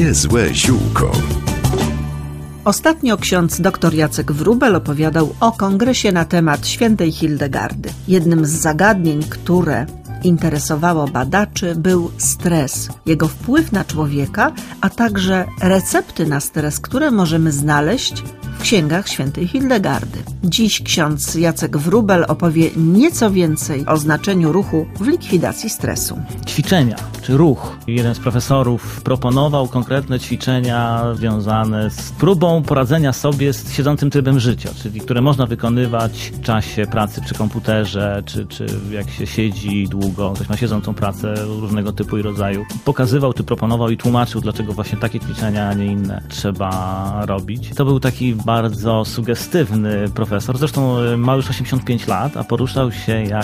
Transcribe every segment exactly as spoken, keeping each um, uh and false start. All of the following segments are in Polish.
Niezłe ziółko. Ostatnio ksiądz dr Jacek Wróbel opowiadał o kongresie na temat świętej Hildegardy. Jednym z zagadnień, które interesowało badaczy, był stres, jego wpływ na człowieka, a także recepty na stres, które możemy znaleźć w księgach świętej Hildegardy. Dziś ksiądz Jacek Wróbel opowie nieco więcej o znaczeniu ruchu w likwidacji stresu. Ćwiczenia czy ruch. Jeden z profesorów proponował konkretne ćwiczenia związane z próbą poradzenia sobie z siedzącym trybem życia, czyli które można wykonywać w czasie pracy przy komputerze, czy, czy jak się siedzi długo, ktoś ma siedzącą pracę różnego typu i rodzaju. Pokazywał, czy proponował i tłumaczył, dlaczego właśnie takie ćwiczenia, a nie inne trzeba robić. To był taki bardzo sugestywny profesor, zresztą ma już osiemdziesiąt pięć lat, a poruszał się jak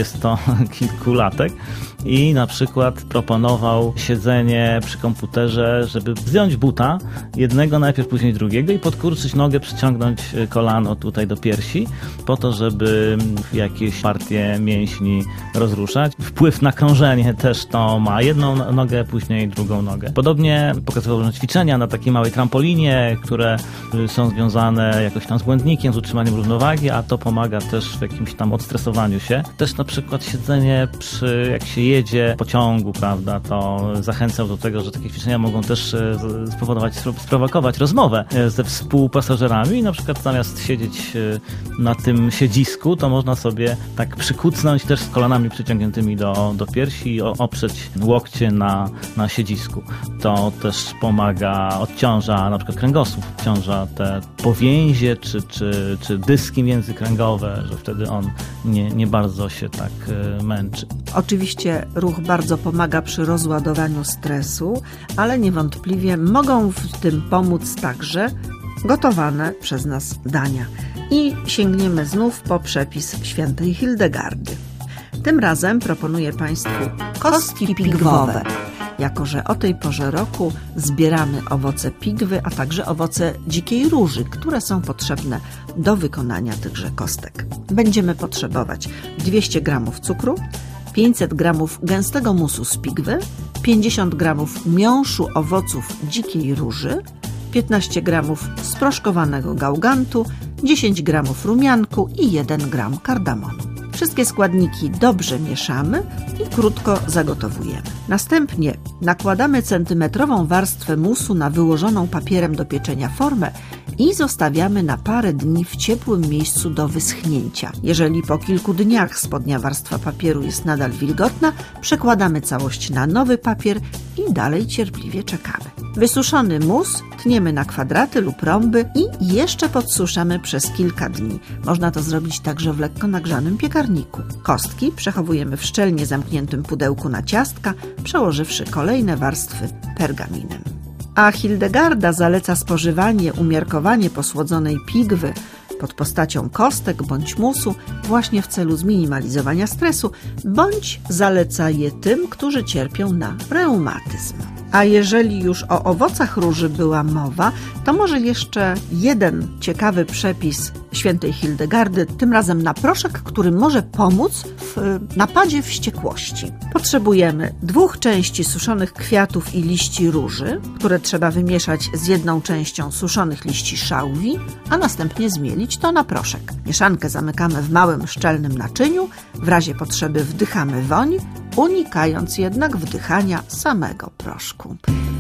dwudziestokilkulatek i na przykład proponował siedzenie przy komputerze, żeby zdjąć buta, jednego najpierw, później drugiego i podkurczyć nogę, przyciągnąć kolano tutaj do piersi, po to, żeby jakieś partie mięśni rozruszać. Wpływ na krążenie też to ma. Jedną nogę, później drugą nogę. Podobnie pokazywał różne ćwiczenia na takiej małej trampolinie, które są związane jakoś tam z błędnikiem, z utrzymaniem równowagi, a to pomaga też w jakimś tam odstresowaniu się. Też na przykład siedzenie przy, jak się jedzie pociągu, prawda, to zachęcał do tego, że takie ćwiczenia mogą też spowodować, sprowokować rozmowę ze współpasażerami i na przykład zamiast siedzieć na tym siedzisku, to można sobie tak przykucnąć też z kolanami przyciągniętymi do, do piersi i oprzeć łokcie na, na siedzisku. To też pomaga, odciąża na przykład kręgosłup, odciąża te powięzie czy, czy, czy dyski międzykręgowe, że wtedy on nie, nie bardzo się tak męczy. Oczywiście ruch bardzo pomaga przy rozładowaniu stresu, ale niewątpliwie mogą w tym pomóc także gotowane przez nas dania. I sięgniemy znów po przepis świętej Hildegardy. Tym razem proponuję Państwu kostki pigwowe, jako że o tej porze roku zbieramy owoce pigwy, a także owoce dzikiej róży, które są potrzebne do wykonania tychże kostek. Będziemy potrzebować dwieście gramów cukru, pięćset gramów gęstego musu z pigwy, pięćdziesiąt gramów miąższu owoców dzikiej róży, piętnaście gramów sproszkowanego gałgantu, dziesięć gramów rumianku i jeden gram kardamonu. Wszystkie składniki dobrze mieszamy i krótko zagotowujemy. Następnie nakładamy centymetrową warstwę musu na wyłożoną papierem do pieczenia formę i zostawiamy na parę dni w ciepłym miejscu do wyschnięcia. Jeżeli po kilku dniach spodnia warstwa papieru jest nadal wilgotna, przekładamy całość na nowy papier i dalej cierpliwie czekamy. Wysuszony mus tniemy na kwadraty lub rąby i jeszcze podsuszamy przez kilka dni. Można to zrobić także w lekko nagrzanym piekarniku. Kostki przechowujemy w szczelnie zamkniętym pudełku na ciastka, przełożywszy kolejne warstwy pergaminem. A Hildegarda zaleca spożywanie umiarkowanie posłodzonej pigwy pod postacią kostek bądź musu właśnie w celu zminimalizowania stresu, bądź zaleca je tym, którzy cierpią na reumatyzm. A jeżeli już o owocach róży była mowa, to może jeszcze jeden ciekawy przepis świętej Hildegardy, tym razem na proszek, który może pomóc w napadzie wściekłości. Potrzebujemy dwóch części suszonych kwiatów i liści róży, które trzeba wymieszać z jedną częścią suszonych liści szałwi, a następnie zmielić to na proszek. Mieszankę zamykamy w małym, szczelnym naczyniu, w razie potrzeby wdychamy woń, unikając jednak wdychania samego proszku.